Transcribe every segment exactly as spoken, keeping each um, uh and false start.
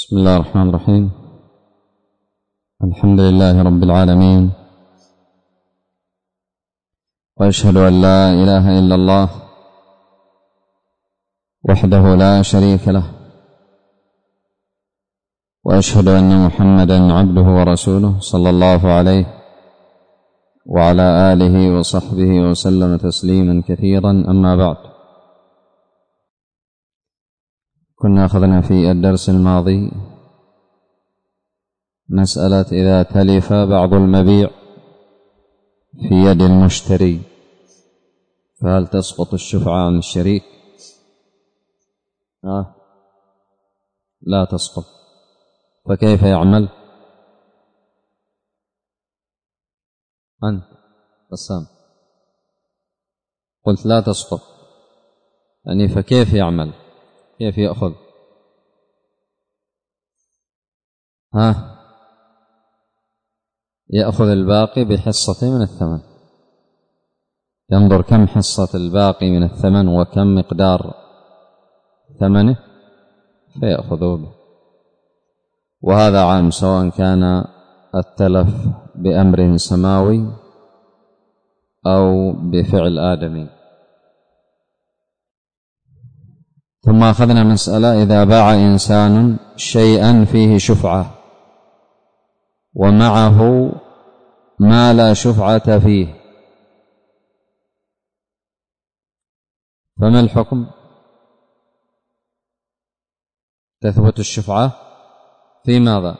بسم الله الرحمن الرحيم. الحمد لله رب العالمين، وأشهد أن لا إله إلا الله وحده لا شريك له، وأشهد أن محمدا عبده ورسوله صلى الله عليه وعلى آله وصحبه وسلم تسليما كثيرا. أما بعد، كنا أخذنا في الدرس الماضي مسألة إذا تلف بعض المبيع في يد المشتري فهل تسقط الشفعة عن الشريك؟ آه لا تسقط. فكيف يعمل؟ أنت بسام قلت لا تسقط، يعني فكيف يعمل؟ كيف يأخذ؟ ها يأخذ الباقي بحصته من الثمن، ينظر كم حصة الباقي من الثمن وكم مقدار ثمنه فيأخذه به. وهذا عام سواء كان التلف بأمر سماوي أو بفعل آدمي. ثم أخذنا مسألة إذا باع إنسان شيئا فيه شفعة ومعه ما لا شفعة فيه، فما الحكم؟ تثبت الشفعة في ماذا؟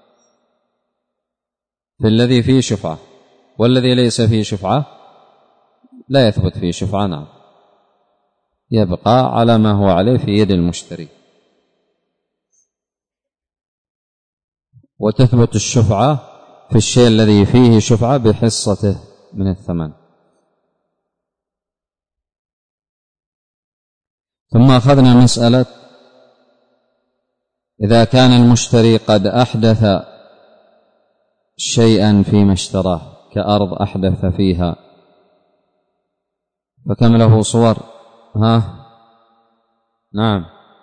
في الذي فيه شفعة، والذي ليس فيه شفعة لا يثبت فيه شفعة، نعم، يبقى على ما هو عليه في يد المشتري. وتثبت الشفعة في الشيء الذي فيه شفعة بحصته من الثمن. ثم أخذنا مسألة إذا كان المشتري قد أحدث شيئا فيما اشتراه كأرض أحدث فيها، فكم له صور؟ ها نعم،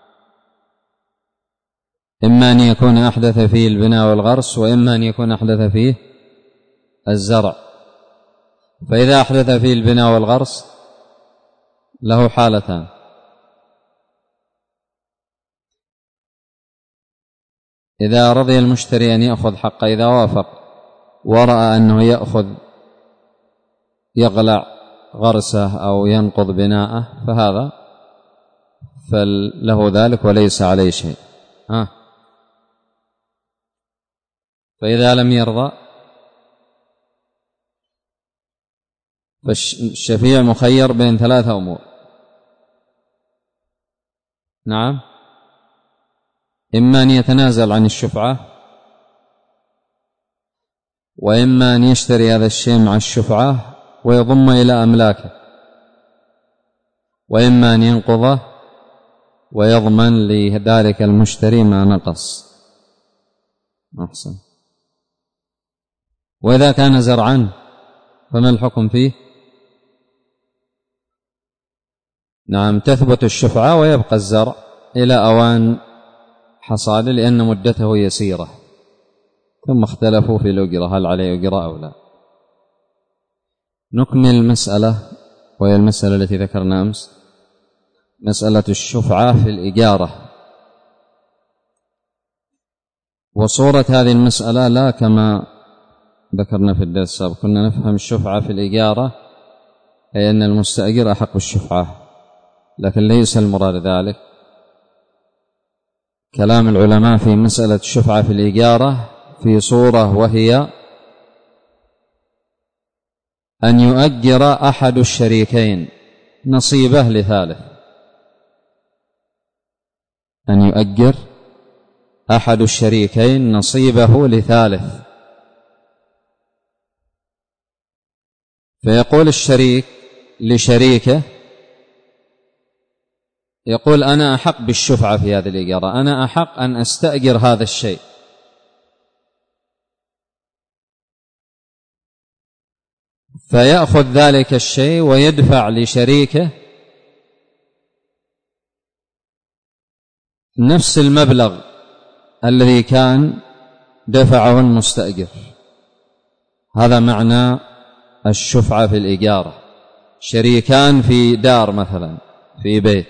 إما أن يكون أحدث فيه البناء والغرس، وإما أن يكون أحدث فيه الزرع. فإذا أحدث فيه البناء والغرس له حالتان: إذا رضي المشتري أن يأخذ حقه، إذا وافق ورأى أنه يأخذ يغلع غرسه أو ينقض بناءه فهذا فله ذلك وليس عليه شيء. ها فإذا لم يرضى فالشفيع مخير بين ثلاثة أمور: نعم، إما أن يتنازل عن الشفعة، وإما أن يشتري هذا الشيء مع الشفعة ويضم إلى أملاكه، وإما أن ينقضه ويضمن لذلك المشتري ما نقص. أحسن. وإذا كان زرعا فما الحكم فيه؟ نعم، تثبت الشفعة ويبقى الزرع إلى أوان حصاده لأن مدته يسيرة. ثم اختلفوا في الأجرة، هل عليه أجرة أو لا. نكمل المسألة، وهي المسألة التي ذكرنا أمس، مسألة الشفعة في الإجارة. وصورة هذه المسألة لا كما ذكرنا في الدرس السابق، كنا نفهم الشفعة في الإجارة أي أن المستأجر أحق بالشفعة، لكن ليس المراد ذلك. كلام العلماء في مسألة الشفعة في الإجارة في صورة، وهي أن يؤجر أحد الشريكين نصيبه لثالث، أن يؤجر أحد الشريكين نصيبه لثالث. فيقول الشريك لشريكه، يقول أنا أحق بالشفعة في هذه الإجارة، أنا أحق أن أستأجر هذا الشيء، فيأخذ ذلك الشيء ويدفع لشريكه نفس المبلغ الذي كان دفعه المستأجر. هذا معنى الشفعة في الإجارة. شريكان في دار مثلا، في بيت،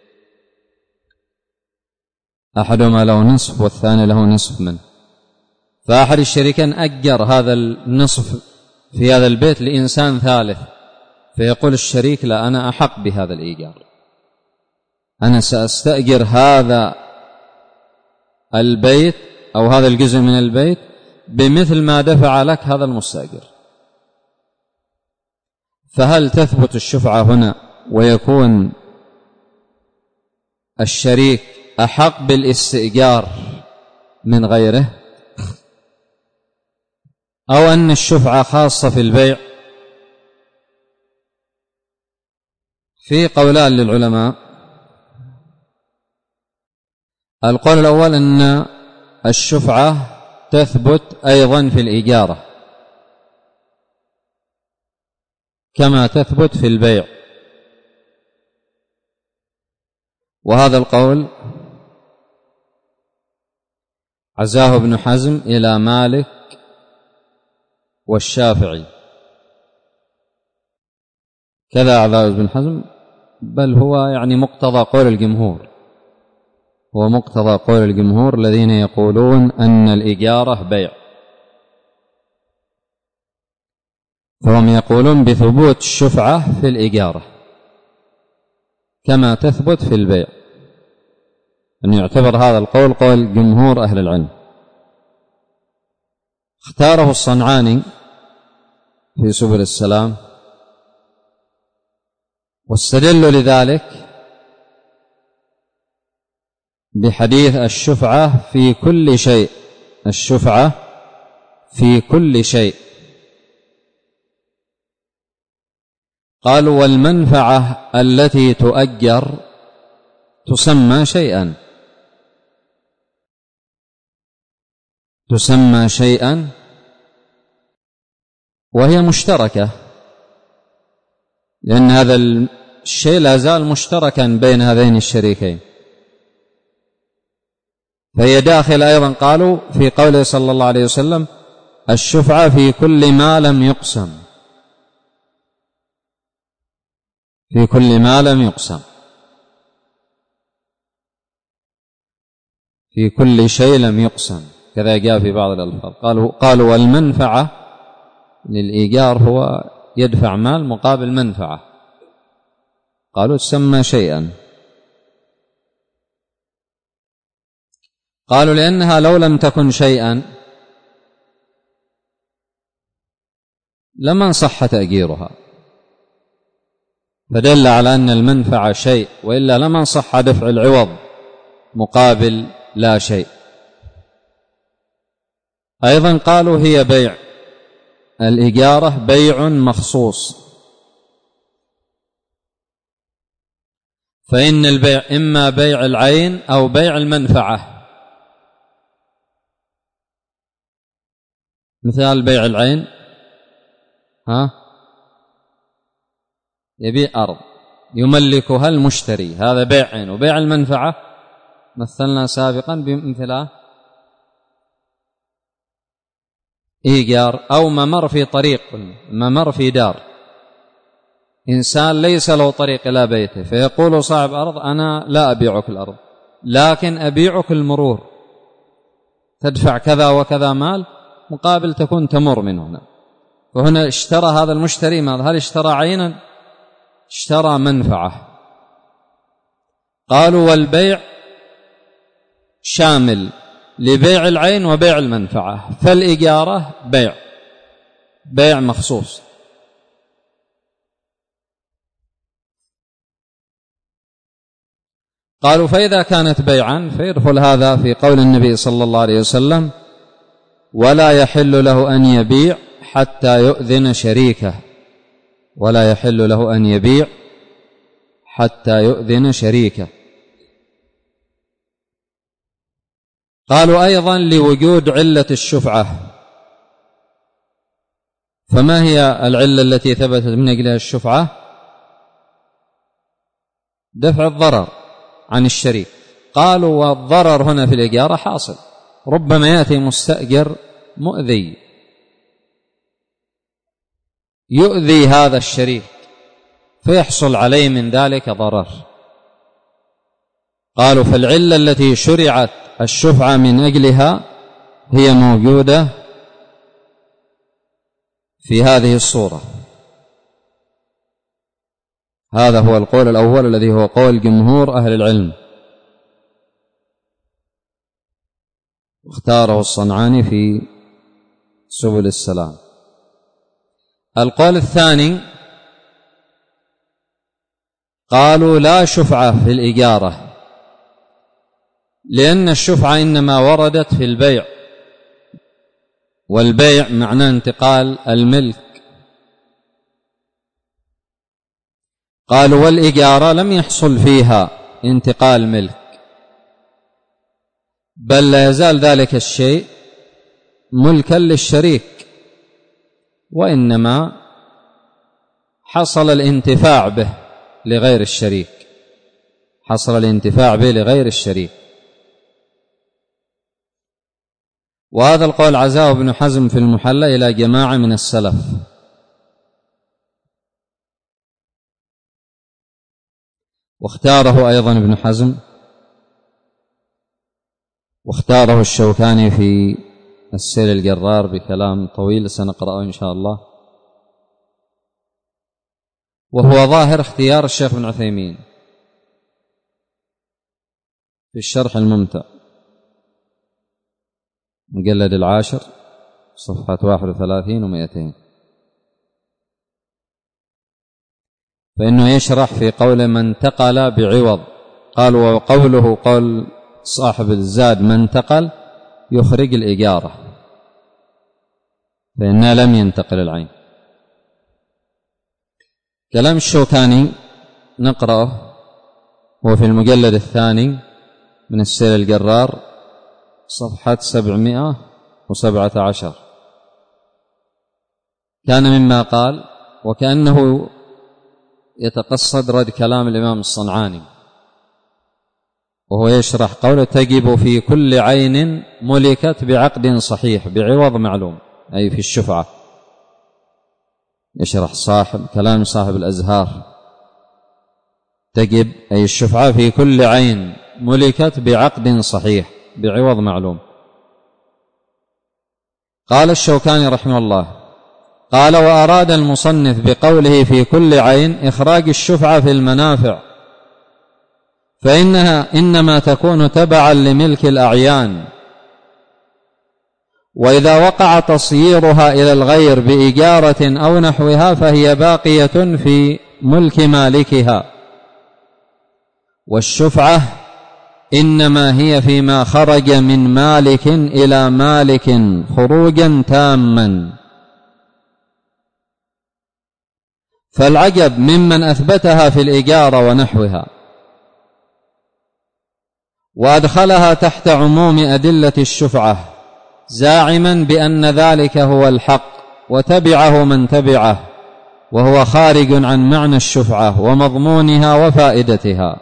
أحدهما له نصف والثاني له نصف منه، فأحد الشريكين أجر هذا النصف في هذا البيت لإنسان ثالث، فيقول الشريك: لا، أنا أحق بهذا الإيجار، أنا سأستأجر هذا البيت أو هذا الجزء من البيت بمثل ما دفع لك هذا المستأجر. فهل تثبت الشفعة هنا ويكون الشريك أحق بالاستئجار من غيره، أو أن الشفعة خاصة في البيع؟ في قولان للعلماء. القول الأول أن الشفعة تثبت أيضا في الإجارة كما تثبت في البيع، وهذا القول عزاه ابن حزم إلى مالك والشافعي، كذا عزاه ابن حزم، بل هو يعني مقتضى قول الجمهور، هو مقتضى قول الجمهور الذين يقولون أن الإجارة بيع، فهم يقولون بثبوت الشفعة في الإجارة كما تثبت في البيع، أن يعتبر هذا القول قول جمهور أهل العلم. اختاره الصنعاني في سبل السلام، واستدلوا لذلك بحديث الشفعة في كل شيء، الشفعة في كل شيء. قالوا: والمنفعة التي تؤجر تسمى شيئا، تسمى شيئا وهي مشتركة، لأن هذا الشيء لا زال مشتركا بين هذين الشريكين، فهي داخل أيضا. قالوا في قوله صلى الله عليه وسلم: الشفعة في كل ما لم يقسم، في كل ما لم يقسم، في كل شيء لم يقسم، كذا جاء في بعض الألفاظ. قالوا قالوا والمنفعة للإيجار هو يدفع مال مقابل منفعة، قالوا تسمى شيئا. قالوا لأنها لو لم تكن شيئا لما صح تأجيرها، فدل على أن المنفعة شيء، وإلا لما صح دفع العوض مقابل لا شيء. أيضا قالوا هي بيع، الإجارة بيع مخصوص، فإن البيع إما بيع العين أو بيع المنفعة. مثال بيع العين، ها يبيع أرض يملكها المشتري، هذا بيع عين. وبيع المنفعة مثلنا سابقا بمثله إيجار أو ممر في طريق، ممر في دار، إنسان ليس له طريق إلى بيته، فيقول صاحب أرض: أنا لا أبيعك الأرض لكن أبيعك المرور، تدفع كذا وكذا مال مقابل تكون تمر من هنا. فهنا اشترى هذا المشتري ماذا؟ هل اشترى عينا؟ اشترى منفعة. قالوا والبيع شامل لبيع العين وبيع المنفعة، فالإجارة بيع، بيع مخصوص. قالوا فإذا كانت بيعا فيدخل هذا في قول النبي صلى الله عليه وسلم: ولا يحل له أن يبيع حتى يؤذن شريكه، ولا يحل له أن يبيع حتى يؤذن شريكه. قالوا أيضا لوجود علة الشفعة، فما هي العلة التي ثبتت من أجلها الشفعة؟ دفع الضرر عن الشريك. قالوا والضرر هنا في الإجارة حاصل، ربما يأتي مستأجر مؤذي يؤذي هذا الشريك فيحصل عليه من ذلك ضرر. قالوا فالعلة التي شرعت الشفعة من أجلها هي موجودة في هذه الصورة. هذا هو القول الأول الذي هو قول جمهور أهل العلم، اختاره الصنعاني في سبل السلام. القول الثاني قالوا لا شفعة في الإجارة، لأن الشفعة إنما وردت في البيع، والبيع معناه انتقال الملك. قالوا والإجارة لم يحصل فيها انتقال ملك، بل لا يزال ذلك الشيء ملكا للشريك، وإنما حصل الانتفاع به لغير الشريك، حصل الانتفاع به لغير الشريك. وهذا القول عزاه ابن حزم في المحلى إلى جماعة من السلف. واختاره أيضا ابن حزم، واختاره الشوكاني في السيل الجرار بكلام طويل سنقرأه إن شاء الله، وهو ظاهر اختيار الشيخ ابن عثيمين في الشرح الممتع مجلد العاشر صفحة واحد وثلاثين ومئتين، فإنه يشرح في قول من انتقل بعوض. قال وقوله قول صاحب الزاد من انتقل يخرج الإجارة، فإنها لم ينتقل العين. كلام الشوكاني نقرأه، هو في المجلد الثاني من السيل الجرار صفحة سبعمائة وسبعة عشر. كان مما قال وكأنه يتقصد رد كلام الإمام الصنعاني، وهو يشرح قوله تجب في كل عين ملكت بعقد صحيح بعوض معلوم، أي في الشفعة. يشرح صاحب كلام صاحب الأزهار تجب أي الشفعة في كل عين ملكت بعقد صحيح بعوض معلوم. قال الشوكاني رحمه الله قال وأراد المصنف بقوله في كل عين إخراج الشفعة في المنافع، فإنها إنما تكون تبعا لملك الأعيان، وإذا وقع تصييرها إلى الغير بإجارة أو نحوها فهي باقية في ملك مالكها، والشفعة إنما هي فيما خرج من مالك إلى مالك خروجا تاما. فالعجب ممن أثبتها في الإجارة ونحوها وأدخلها تحت عموم أدلة الشفعة زاعما بأن ذلك هو الحق، وتبعه من تبعه، وهو خارج عن معنى الشفعة ومضمونها وفائدتها.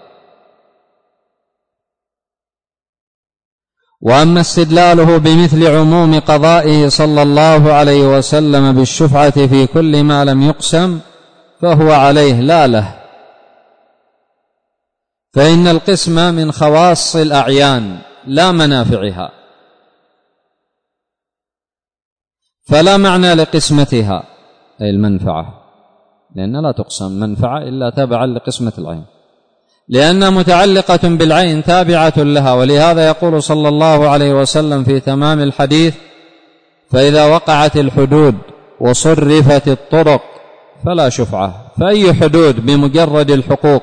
وأما استدلاله بمثل عموم قضائه صلى الله عليه وسلم بالشفعة في كل ما لم يقسم فهو عليه لا له، فإن القسم من خواص الأعيان لا منافعها، فلا معنى لقسمتها أي المنفعة، لأن لا تقسم منفعة إلا تابعا لقسمة العين، لأنها متعلقة بالعين تابعة لها. ولهذا يقول صلى الله عليه وسلم في تمام الحديث فإذا وقعت الحدود وصرفت الطرق فلا شفعة. فأي حدود بمجرد الحقوق،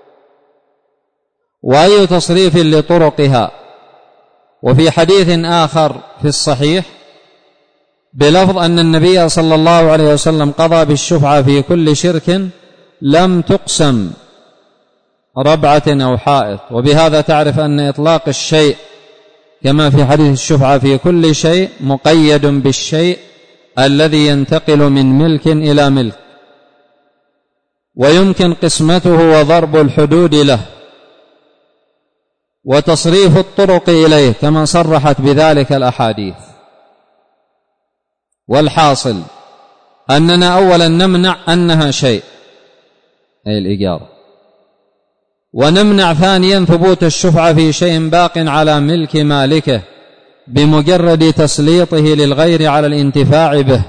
وأي تصريف لطرقها. وفي حديث آخر في الصحيح بلفظ أن النبي صلى الله عليه وسلم قضى بالشفعة في كل شرك لم تقسم ربعة أو حائط. وبهذا تعرف أن إطلاق الشيء كما في حديث الشفعة في كل شيء مقيد بالشيء الذي ينتقل من ملك إلى ملك، ويمكن قسمته وضرب الحدود له. وتصريف الطرق إليه كما صرحت بذلك الأحاديث. والحاصل أننا أولا نمنع أنها شيء، أي الإجارة، ونمنع ثانيا ثبوت الشفعة في شيء باق على ملك مالكه بمجرد تسليطه للغير على الانتفاع به.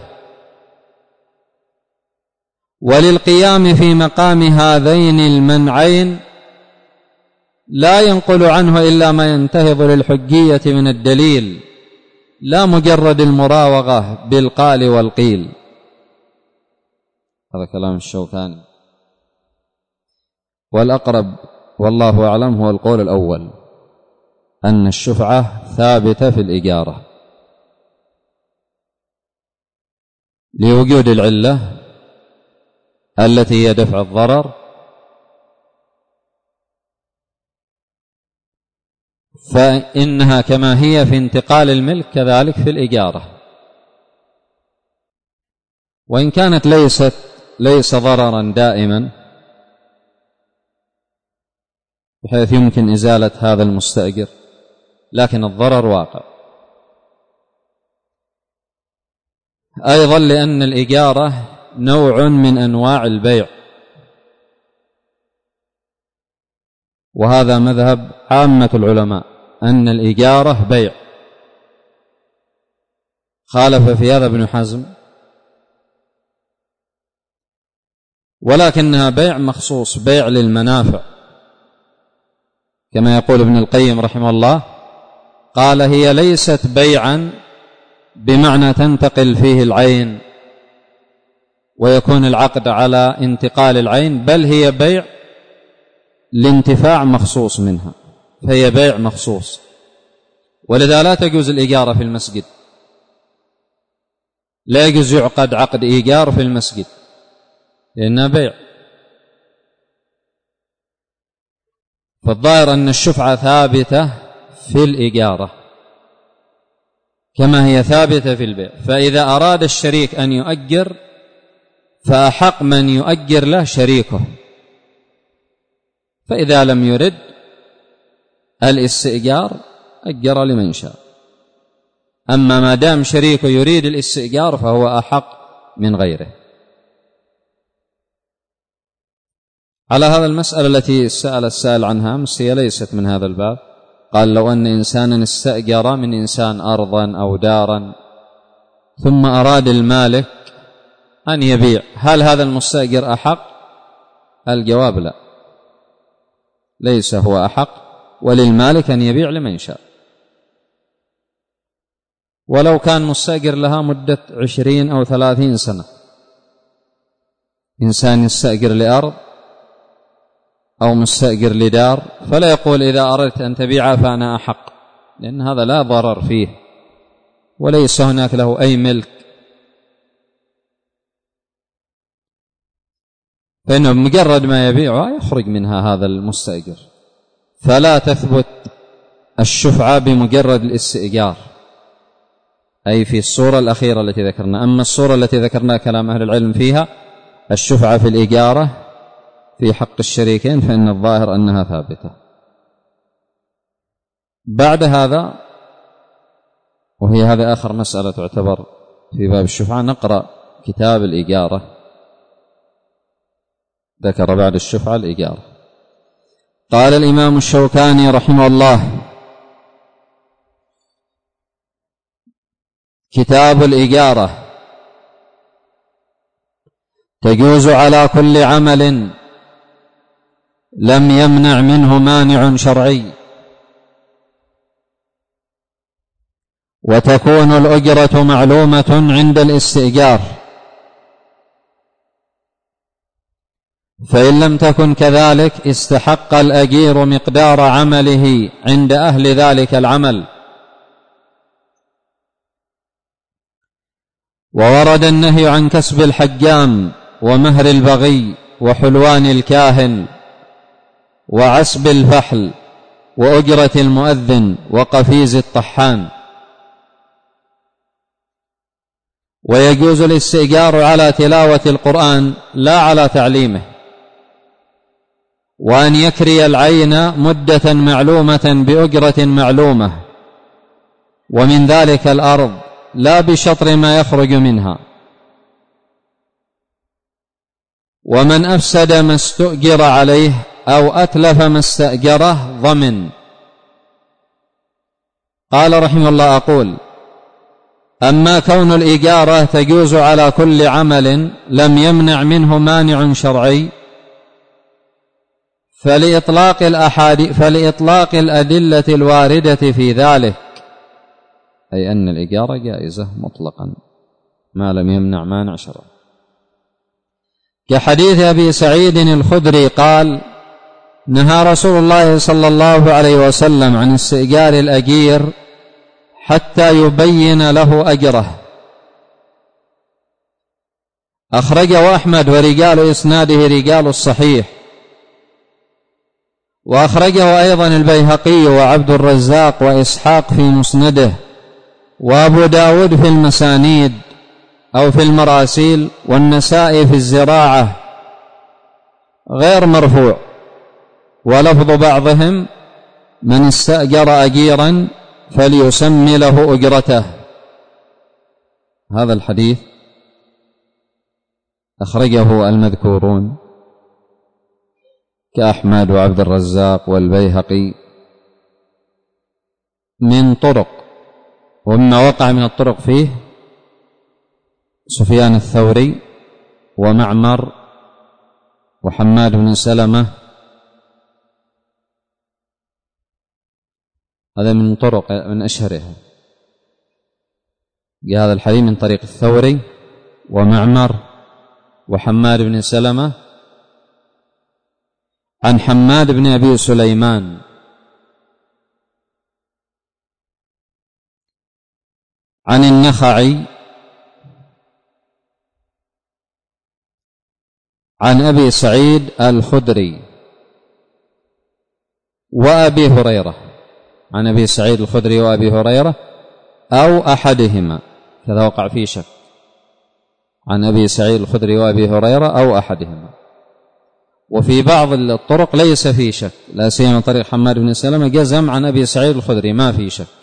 وللقيام في مقام هذين المنعين لا ينقل عنه إلا ما ينتهض للحجية من الدليل، لا مجرد المراوغة بالقال والقيل. هذا كلام الشوكاني. والأقرب والله أعلم هو القول الأول، أن الشفعة ثابتة في الإجارة لوجود العلة التي هي دفع الضرر، فإنها كما هي في انتقال الملك كذلك في الإجارة، وإن كانت ليست ليس ضررا دائما بحيث يمكن إزالة هذا المستأجر، لكن الضرر واقع. أيضا لأن الإجارة نوع من أنواع البيع، وهذا مذهب عامة العلماء أن الإجارة بيع. خالف في هذا ابن حزم، ولكنها بيع مخصوص، بيع للمنافع، كما يقول ابن القيم رحمه الله، قال هي ليست بيعا بمعنى تنتقل فيه العين ويكون العقد على انتقال العين، بل هي بيع لانتفاع مخصوص منها، فهي بيع مخصوص. ولذا لا تجوز الإجارة في المسجد، لا يجوز يعقد عقد إيجار في المسجد لأنها بيع. فالظاهر أن الشفعة ثابتة في الإجارة كما هي ثابتة في البيع. فإذا أراد الشريك أن يؤجر فأحق من يؤجر له شريكه، فإذا لم يرد الاستئجار أجر لمن شاء. أما ما دام شريكه يريد الاستئجار فهو أحق من غيره. على هذا المسألة التي سأل السائل عنها أمس هي ليست من هذا الباب. قال لو أن إنسانا استأجر من إنسان أرضا أو دارا ثم أراد المالك أن يبيع، هل هذا المستأجر أحق؟ الجواب لا، ليس هو أحق، وللمالك أن يبيع لمن شاء. ولو كان مستأجر لها مدة عشرين أو ثلاثين سنة، إنسان يستأجر لأرض أو مستأجر لدار، فلا يقول إذا أردت أن تبيعها فأنا أحق، لأن هذا لا ضرر فيه وليس هناك له أي ملك، فإنه مجرد ما يبيعها يخرج منها هذا المستأجر. فلا تثبت الشفعة بمجرد الاستئجار، أي في الصورة الأخيرة التي ذكرنا. أما الصورة التي ذكرنا كلام أهل العلم فيها الشفعة في الإجارة في حق الشريكين، فإن الظاهر أنها ثابتة. بعد هذا، وهي هذا آخر مسألة تعتبر في باب الشفعة، نقرأ كتاب الإجارة. ذكر بعد الشفعة الإجارة. قال الإمام الشوكاني رحمه الله: كتاب الإجارة: تجوز على كل عمل لم يمنع منه مانع شرعي، وتكون الأجرة معلومة عند الاستئجار، فإن لم تكن كذلك استحق الأجير مقدار عمله عند أهل ذلك العمل. وورد النهي عن كسب الحجام ومهر البغي وحلوان الكاهن وعسب الفحل وأجرة المؤذن وقفيز الطحان. ويجوز الاستئجار على تلاوة القرآن لا على تعليمه، وأن يكري العين مدة معلومة بأجرة معلومة، ومن ذلك الأرض لا بشطر ما يخرج منها. ومن أفسد ما استؤجر عليه أو أتلف ما استأجره ضمن. قال رحمه الله: أقول: أما كون الإجارة تجوز على كل عمل لم يمنع منه مانع شرعي فلإطلاق الأحاديث فلإطلاق الأدلة الواردة في ذلك، أي أن الإجارة جائزة مطلقا ما لم يمنع مانع شرعي، كحديث أبي سعيد الخدري قال: نهى رسول الله صلى الله عليه وسلم عن استئجار الأجير حتى يبين له أجره. أخرجه أحمد ورجال إسناده رجال الصحيح، وأخرجه أيضا البيهقي وعبد الرزاق وإسحاق في مسنده، وأبو داود في المسانيد أو في المراسيل، والنسائي في الزراعة، غير مرفوع. ولفظ بعضهم: من استأجر أجيرا فليسمي له أجرته. هذا الحديث أخرجه المذكورون كأحمد وعبد الرزاق والبيهقي من طرق، ومما وقع من الطرق فيه سفيان الثوري ومعمر وحماد بن سلمة. هذا من طرق من أشهرها. جاء هذا الحديث من طريق الثوري ومعمر وحماد بن سلمة عن حماد بن أبي سليمان عن النخعي عن أبي سعيد الخدري وأبي هريرة، عن أبي سعيد الخدري وأبي هريرة أو أحدهما، كذا وقع فيه شك، عن أبي سعيد الخدري وأبي هريرة أو أحدهما. وفي بعض الطرق ليس فيه شك، لا سيما طريق حماد بن سلمة جزم عن أبي سعيد الخدري ما فيه شك.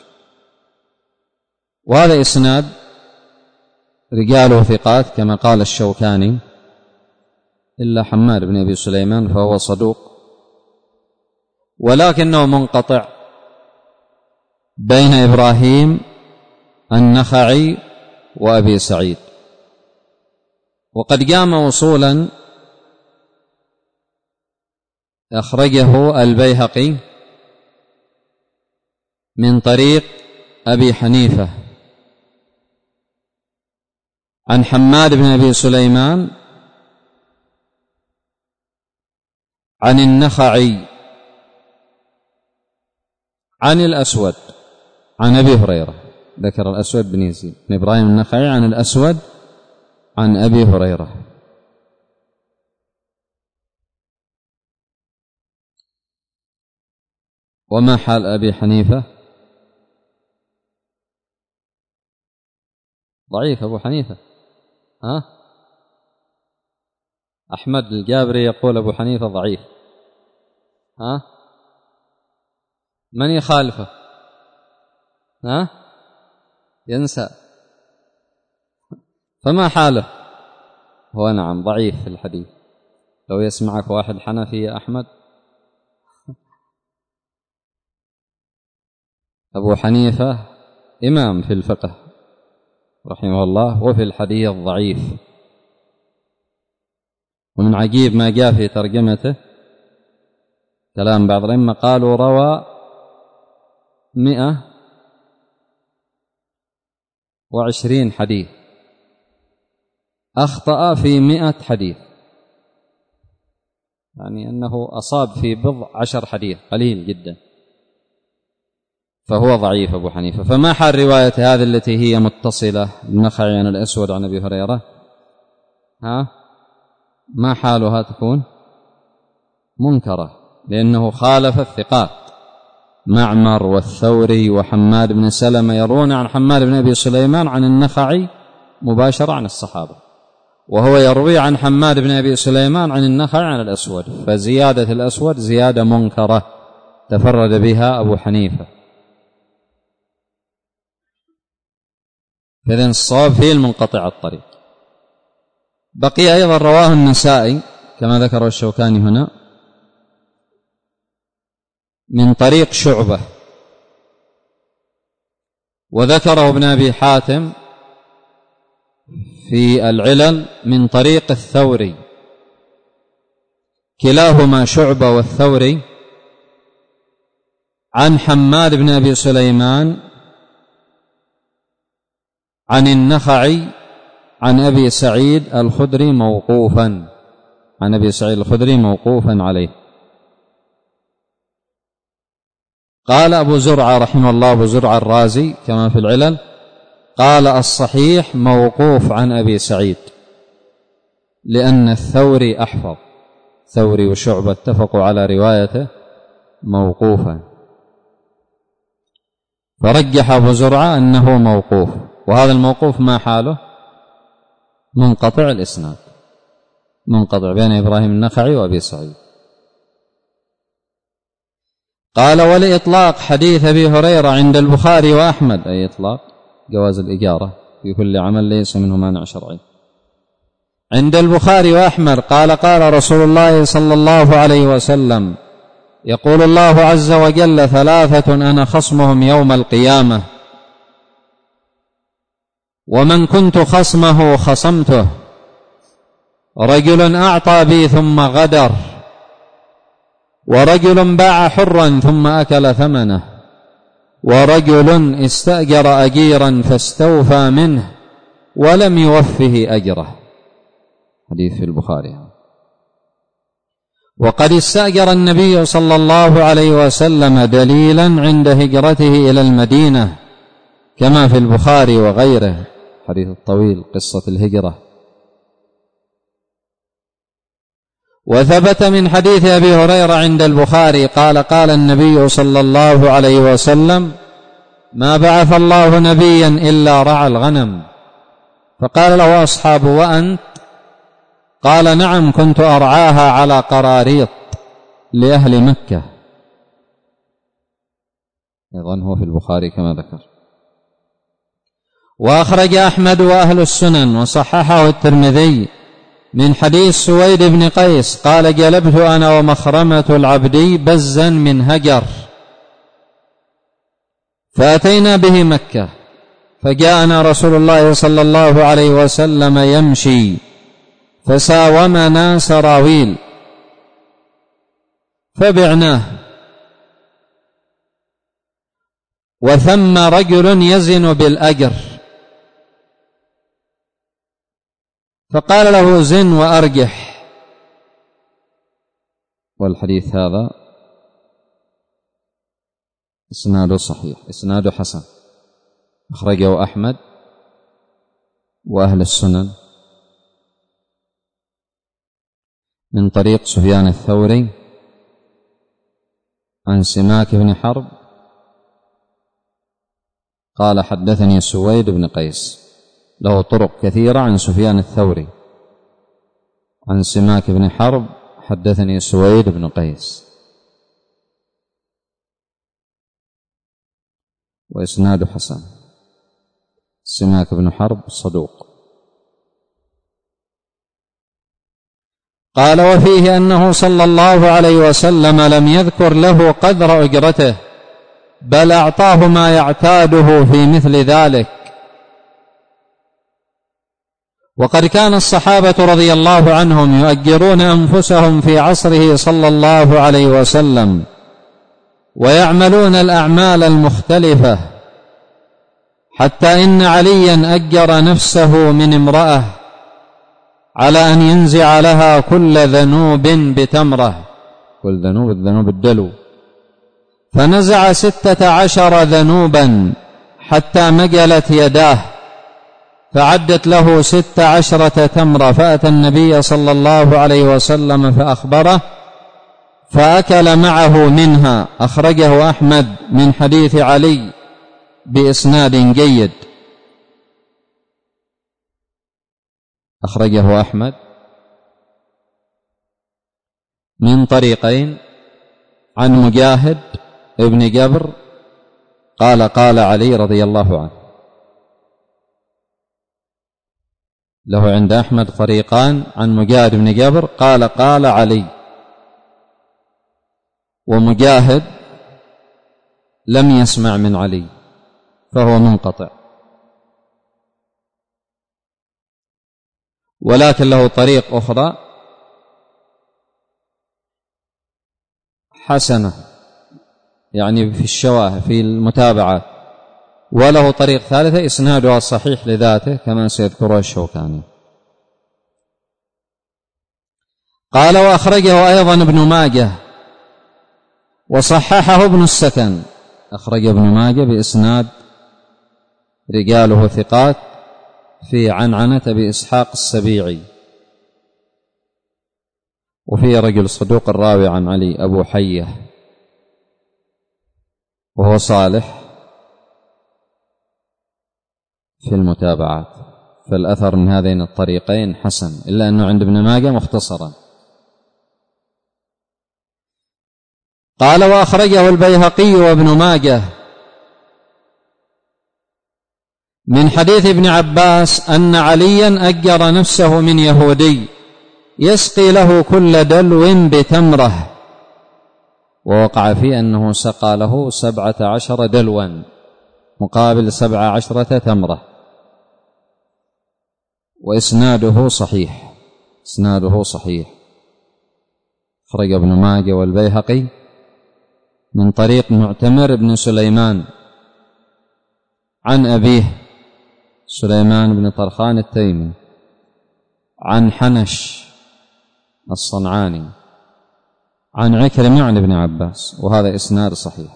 وهذا إسناد رجاله ثقات كما قال الشوكاني، إلا حماد بن أبي سليمان فهو صدوق، ولكنه منقطع بين إبراهيم النخعي وأبي سعيد. وقد قام وصولا أخرجه البيهقي من طريق أبي حنيفة عن حماد بن أبي سليمان عن النخعي عن الأسود عن أبي هريرة. ذكر الأسود بن يزيد بن إبراهيم النخعي عن الأسود عن أبي هريرة. وما حال أبي حنيفة؟ ضعيف أبو حنيفة. ها؟ أحمد الجابري يقول أبو حنيفة ضعيف. ها؟ من يخالفه؟ ها؟ ينسى. فما حاله؟ هو نعم ضعيف في الحديث. لو يسمعك واحد حنفي يا أحمد. أبو حنيفة إمام في الفقه رحمه الله، وفي الحديث ضعيف. ومن عجيب ما جاء في ترجمته كلام بعض الأئمة قالوا روى مئة وعشرين حديث، أخطأ في مئة حديث، يعني أنه أصاب في بضع عشر حديث، قليل جدا، فهو ضعيف أبو حنيفة. فما حال رواية هذه التي هي متصلة النخعي عن الأسود عن أبي هريرة؟ ها؟ ما حالها تكون؟ منكرة، لأنه خالف الثقات. معمر والثوري وحماد بن سلمة يرون عن حماد بن أبي سليمان عن النخعي مباشرة عن الصحابة، وهو يروي عن حماد بن أبي سليمان عن النخعي عن الأسود، فزيادة الأسود زيادة منكرة تفرد بها أبو حنيفة. فإذن الصواب فيه المنقطع الطريق. بقي أيضا رواه النسائي كما ذكر الشوكاني هنا من طريق شعبة، وذكره ابن أبي حاتم في العلل من طريق الثوري، كلاهما شعبة والثوري عن حماد بن أبي سليمان عن النخعي عن أبي سعيد الخدري موقوفا عن أبي سعيد الخدري موقوفا عليه. قال أبو زرعة رحمه الله، أبو زرعة الرازي كما في العلل، قال الصحيح موقوف عن أبي سعيد، لأن الثوري أحفظ، ثوري وشعبة اتفقوا على روايته موقوفا، فرجح أبو زرعة أنه موقوف. وهذا الموقوف ما حاله؟ منقطع الإسناد، منقطع بين إبراهيم النخعي وأبي سعيد. قال ولإطلاق حديث أبي هريرة عند البخاري وأحمد، أي إطلاق جواز الإجارة في كل عمل ليس منه مانع شرعي، عند البخاري وأحمد قال قال رسول الله صلى الله عليه وسلم يقول الله عز وجل ثلاثة أنا خصمهم يوم القيامة، ومن كنت خصمه خصمته، رجل أعطى بي ثم غدر، ورجل باع حرا ثم أكل ثمنه، ورجل استأجر أجيرا فاستوفى منه ولم يوفه أجره. حديث في البخاري. وقد استأجر النبي صلى الله عليه وسلم دليلا عند هجرته إلى المدينة كما في البخاري وغيره، حديث الطويل قصة الهجرة. وثبت من حديث أبي هريرة عند البخاري قال قال النبي صلى الله عليه وسلم ما بعث الله نبيا إلا رعى الغنم، فقال له أصحابه وأنت؟ قال نعم كنت أرعاها على قراريط لأهل مكة. أيضا هو في البخاري كما ذكر. وأخرج أحمد وأهل السنن وصححه الترمذي من حديث سويد بن قيس قال جلبت أنا ومخرمة العبدي بزا من هجر، فأتينا به مكة، فجاءنا رسول الله صلى الله عليه وسلم يمشي، فساومنا سراويل فبعناه، وثم رجل يزن بالأجر، فقال له زن وأرجح. والحديث هذا إسناده صحيح، إسناده حسن، أخرجه أحمد وأهل السنن من طريق سفيان الثوري عن سماك بن حرب قال حدثني سويد بن قيس، له طرق كثيرة عن سفيان الثوري عن سماك بن حرب حدثني سويد بن قيس، وإسناد حسن. سماك بن حرب صدوق. قال وفيه أنه صلى الله عليه وسلم لم يذكر له قدر أجرته، بل أعطاه ما يعتاده في مثل ذلك. وقد كان الصحابة رضي الله عنهم يؤجرون أنفسهم في عصره صلى الله عليه وسلم ويعملون الأعمال المختلفة، حتى إن عليا أجر نفسه من امرأة على أن ينزع لها كل ذنوب بتمرة، كل ذنوب الذنوب الدلو، فنزع ستة عشر ذنوبا حتى مجلت يداه، فعدت له ست عشرة تمرة، فأتى النبي صلى الله عليه وسلم فأخبره فأكل معه منها. أخرجه أحمد من حديث علي بإسناد جيد. أخرجه أحمد من طريقين عن مجاهد ابن جبر قال قال علي رضي الله عنه. له عند أحمد طريقان عن مجاهد بن جبر قال قال علي، ومجاهد لم يسمع من علي فهو منقطع، ولكن له طريق أخرى حسنة يعني في الشواهد في المتابعات، وله طريق ثالثة إسنادها صحيح لذاته كما سيذكره الشوكاني. قال وأخرجه أيضا ابن ماجه وصححه ابن السكن. أخرج ابن ماجه بإسناد رجاله ثقات في عنعنة بإسحاق السبيعي، وفي رجل صدوق الراوي عن علي أبو حية وهو صالح في المتابعات، فالأثر من هذين الطريقين حسن، إلا أنه عند ابن ماجه مختصرا. قال وأخرجه البيهقي وابن ماجه من حديث ابن عباس أن عليا أجر نفسه من يهودي يسقي له كل دلو بتمره، ووقع فيه أنه سقى له سبعة عشر دلوا مقابل سبع عشرة تمرة، وإسناده صحيح إسناده صحيح. خرج ابن ماجه والبيهقي من طريق معتمر بن سليمان عن أبيه سليمان بن طرخان التيمي عن حنش الصنعاني عن عكرمة عن ابن عباس، وهذا إسناد صحيح.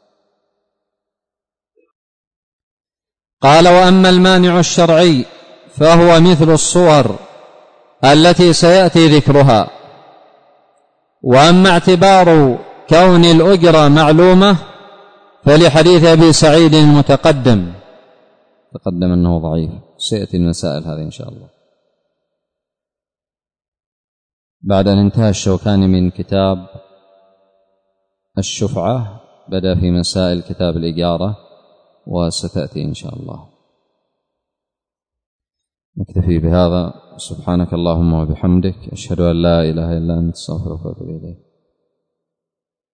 قال وأما المانع الشرعي فهو مثل الصور التي سيأتي ذكرها، وأما اعتبار كون الأجرة معلومة فلحديث أبي سعيد المتقدم تقدم أنه ضعيف، سيأتي المسائل هذه إن شاء الله بعد أن انتهى الشوكاني من كتاب الشفعة، بدأ في مسائل كتاب الإجارة وستأتي إن شاء الله. نكتفي بهذا، سبحانك اللهم وبحمدك، أشهد أن لا إله إلا أنت، أستغفرك وأتوب إليك.